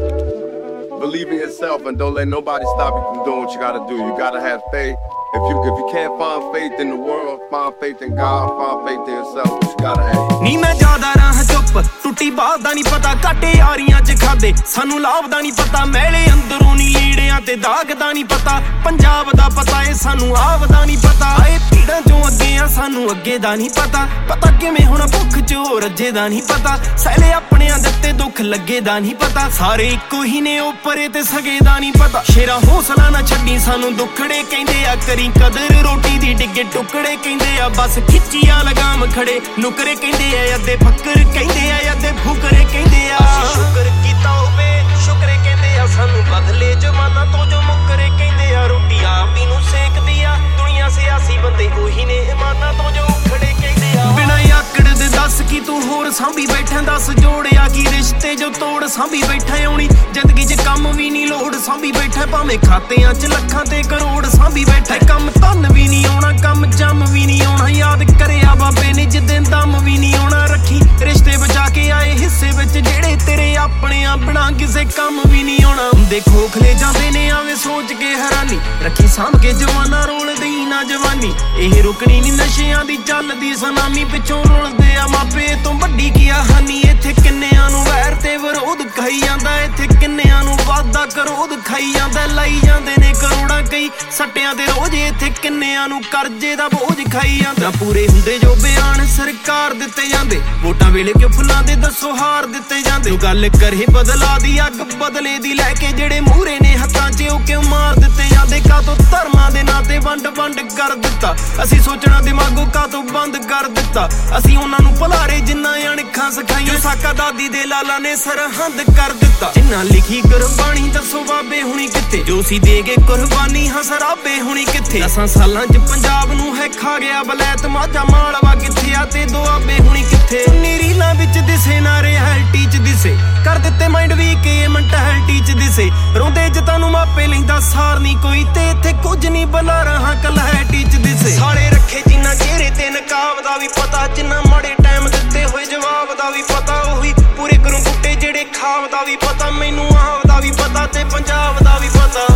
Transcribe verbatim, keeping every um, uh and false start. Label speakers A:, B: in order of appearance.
A: Believe in yourself and don't let nobody stop you from doing what you gotta do. You gotta have faith. If you if you can't find faith in the world, find faith in God, find faith in yourself. But you gotta have.
B: ਨੀ ਮੈਂ ਜ਼ਿਆਦਾ ਰਾਹ ਚੁੱਪ ਟੁੱਟੀ ਬਾਤ ਦਾ ਨਹੀਂ ਪਤਾ ਕਾਟੇ ਯਾਰੀਆਂ ਚ ਖਾਦੇ ਸਾਨੂੰ ਲਾਭ ਦਾ ਨਹੀਂ ਪਤਾ ਮੈਲੇ ਅੰਦਰੋਂ ਨੀ ਲੀੜਿਆਂ ਤੇ ਦਾਗ ਦਾ ਨਹੀਂ ਪਤਾ ਪੰਜਾਬ ਦਾ ਪਤਾ ਏ ਸਾਨੂੰ ਆਪ ਦਾ ਨਹੀਂ ਪਤਾ ਆਏ ਭੀੜਾਂ ਚੋਂ ਅੱਗੇ ਆ ਸਾਨੂੰ ਅੱਗੇ ਦਾ ਨਹੀਂ ਪਤਾ ਪਤਾ ਕਿਵੇਂ ਹੁਣ ਭੁੱਖ ਚੋਂ ਰੱਜੇ ਦਾ ਨਹੀਂ ਪਤਾ ਸਹਿਲੇ ਆਪਣਿਆਂ ਦਿੱਤੇ ਦੁੱਖ ਲੱਗੇ ਦਾ ਨਹੀਂ ਪਤਾ ਸਾਰੇ ਇੱਕੋ ਹੀ ਨੇ ਉੱਪਰੇ ਤੇ ਸਗੇ ਦਾ ਨਹੀਂ ਪਤਾ ਸ਼ੇਰਾ ਹੌਸਲਾ ਨਾ ਛੱਡੀ ਸਾਨੂੰ ਦੁੱਖੜੇ ਕਹਿੰਦੇ ਆ ਕਰੀ ਕਦਰ ਰੋਟੀ ਦੀ ਡਿੱਗੇ ਟੁਕੜੇ ਕਹਿੰਦੇ ਆ ਬਸ ਖਿੱਚੀਆਂ ਲਗਾਮ ਖੜੇ ਨੁਕਰੇ ਕਹਿੰਦੇ ਆ ਅੱਧੇ ਫੱਕਰ ਕਹਿੰਦੇ ਆ ਅੱਧੇ ਫੁਕਰੇ ਕਹਿੰਦੇ ਆ ਸ਼ੁਕਰ ਕੀਤਾ ਹੋਵੇ ਸ਼ੁਕਰੇ ਕਹਿੰਦੇ ਆ ਸਾਨੂੰ ਬਦਲੇ ਜਮਾਨਾ ਤੋਂ ਜੋ ਮੁਕਰੇ ਕਹਿੰਦੇ ਆ ਰੋਟੀ ਆਪਦੀ ਨੂੰ ਸੇਕਦੀ ਆ ਦੁਨੀਆ ਸਿਆਸੀ ਬੰਦੇ ਉਹੀ ਨੇ ਇਮਾਨਾਂ ਤੋਂ ਜੋ ਖੜੇ ਕਹਿੰਦੇ ਆ ਬਿਨਾਂ ਆਕੜ ਦੇ ਦੱਸ ਕੀ ਤੂੰ ਹੋਰ ਸਾਂਭੀ ਬੈਠਾ ਦੱਸ ਜੋੜਿਆ ਕੀ ਰਿਸ਼ਤੇ ਜੋ ਤੋੜ ਸਾਂਭੀ ਬੈਠਾ ਆਉਣੀ ਜ਼ਿੰਦਗੀ 'ਚ ਕੰਮ ਵੀ ਨਹੀਂ ਲੋੜ ਸਾਂਭੀ ਬੈਠਾ ਭਾਵੇਂ ਖਾਤਿਆਂ 'ਚ ਲੱਖਾਂ ਤੇ ਕਰੋੜ ਸਾਂਭੀ ਬੈਠਾ ਕੰਮ ਧੰਨ ਵੀ ਨਹੀਂ ਆਉਣਾ ਕੰਮ ਜੰਮ ਵੀ ਨਹੀਂ ਆਉਣਾ ਯਾਦ ਕਰਿਆ ਬਾਬੇ ਨੇ ਜਿੱਦਣ ਦਮ ਵੀ ਨਹੀਂ ਆਉਣਾ ਰੱਖੀ ਰਿਸ਼ਤੇ ਬਚਾ ਕੇ ਆਏ ਹਿੱਸੇ ਵਿੱਚ ਜਿਹੜੇ ਤੇਰੇ ਆਪਣੇ ਆ ਬਣਾ ਕਿਸੇ ਕੰਮ ਵੀ ਨਹੀਂ ਆਉਣਾ ਹੁੰਦੇ ਖੋਖਲੇ ਜਾਂਦੇ ਨੇ ਆਵੇਂ ਸੋਚ ਕੇ ਹੈਰਾਨੀ ਰੱਖੀ ਸਾਂਭ ਕੇ ਜਵਾਨਾ ਰੋਲਦੀ ਨਾ ਜਵਾਨੀ ਇਹ ਰੁਕਣੀ ਨਹੀਂ ਨਸ਼ਿਆਂ ਦੀ ਚੱਲਦੀ ਸੁਨਾਮੀ ਪਿੱਛੋਂ ਰੁਲਦੇ ਆ ਮਾਪੇ ਤੋਂ ਵੱਡੀ ਕੀ ਹਾਨੀ ਇੱਥੇ ਕਿੰਨਿਆਂ ਨੂੰ ਵੈਰ ਤੇ ਵਿਰੋਧ ਖਾਈ ਜਾਂਦਾ ਇੱਥੇ ਕਿੰਨਿਆਂ ਨੂੰ ਵਾਦਾ ਕਰੋਧ ਖਾਈ ਜਾਂਦਾ ਲਾਈ ਜਾਂਦੇ ਨੇ ਕਰੋੜਾਂ ਕਈ ਸੱਟਿਆਂ ਦੇ ਰੋਜ਼ ਇੱਥੇ ਕਿੰਨਿਆਂ ਨੂੰ ਕਰਜ਼ੇ ਦਾ ਬੋਝ ਖਾਈ ਜਾਂਦਾ ਪੂਰੇ ਹੁੰਦੇ ਜੋ ਬਿਆਨ ਸਰਕਾਰ ਦਿੱਤੇ ਜਾਂਦੇ ਵੋਟਾਂ ਵੇਲੇ ਕਿਉਂ ਫੁੱਲਾਂ ਦੇ ਦੱਸੋ ਹਾਰ ਦਿੱਤੇ ਜਾਂਦੇ ਉਹ ਗੱਲ ਕਰੇ ਬਦਲਾ ਦੀ ਅੱਗ ਬਦਲੇ ਦੀ ਲੈ ਕੇ ਜਿਹੜੇ ਮੂਹਰੇ ਨੇ ਹੱਥਾਂ 'ਚ ਉਹ ਕਿਉਂ ਮਾਰ ਦਿੱਤੇ ਜਾਂਦੇ ਕਾਤੋਂ ਧਰਮਾਂ ਦੇ ਨਾਂ ਤੇ ਵੰਡ ਵੰਡ ਕਰ ਦਿੱਤਾ ਅਸੀਂ ਸੋਚਣਾ ਦਿਮਾਗੋਂ ਕਾਤੋਂ ਬੰਦ ਕਰ ਦਿੱਤਾ ਅਸੀਂ ਉਹਨਾਂ ਨੂੰ ਭੁਲਾਰੇ ਜਿੰਨਾ ਅਣਖਾਂ ਸਿਖਾਈਆਂ ਸਾਕਾ ਦਾਦੀ ਦੇ ਲਾਲਾ ਨੇ ਸਰਹੰਦ ਕਰ ਦਿੱਤਾ ਜਿੰਨਾ ਲਿਖੀ ਗੁਰਬਾਣੀ ਦੱਸੋ ਬਾਬੇ ਹੁਣੀ ਕਿੱਥੇ ਜੋ ਸੀ ਦੇ ਗਏ ਕੁਰਬਾਨੀ ਹਾਂ ਸਰਾਬੇ ਹੁਣੀ ਕਿੱਥੇ ਦਸਾਂ ਸਾਲਾਂ 'ਚ ਪੰਜਾਬ ਨੂੰ ਹੈ ਖਾ ਗਿਆ ਬਲੈਤ ਮਾਝਾ ਮਾਲਵਾ ਕਿੱਥੇ ਆ ਤੇ ਦੁਆਬੇ ਹੁਣੀ ਕਿੱਥੇ ਨੀ ਰੀਲਾਂ ਵਿੱਚ ਦਿਸੇ ਨਾ ਰਿਐਲਿਟੀ 'ਚ ਦਿਸੇ ਕਰ ਦਿੱਤੇ ਮਾਈਂਡ ਵੀ ਕੇ ਮੈਂਟੈਲਿਟੀ 'ਚ ਦਿਸੇ ਰੋਂਦੇ ਜ ਤੁਹਾਨੂੰ ਮਾਪੇ ਲੈਂਦਾ ਸਾਰ ਨਹੀਂ ਕੋਈ ਤੇ ਇੱਥੇ ਕੁਝ ਨਹੀਂ ਬਣਾ ਰਹਾ ਕਲੈਟੀ 'ਚ ਦਿਸੇ ਸਾਲੇ ਰੱਖੇ ਜਿੰਨਾ ਚਿਹਰੇ ਤੇ ਨਕਾਬ ਦਾ ਵੀ ਪਤਾ ਜਿੰਨਾ ਮਾੜੇ ਟਾਈਮ ਦਿੱਤੇ ਹੋਏ ਜਵਾਬ ਦਾ ਵੀ ਪਤਾ ਉਹੀ ਪੂਰੇ ਕਰੂੰ ਬੁੱਟੇ ਜਿਹੜੇ ਖਾਬ ਦਾ ਵੀ ਪਤਾ ਮੈਨੂੰ ਆਪ ਦਾ ਵੀ ਪਤਾ ਤੇ ਪੰਜਾਬ ਦਾ ਵੀ ਪਤਾ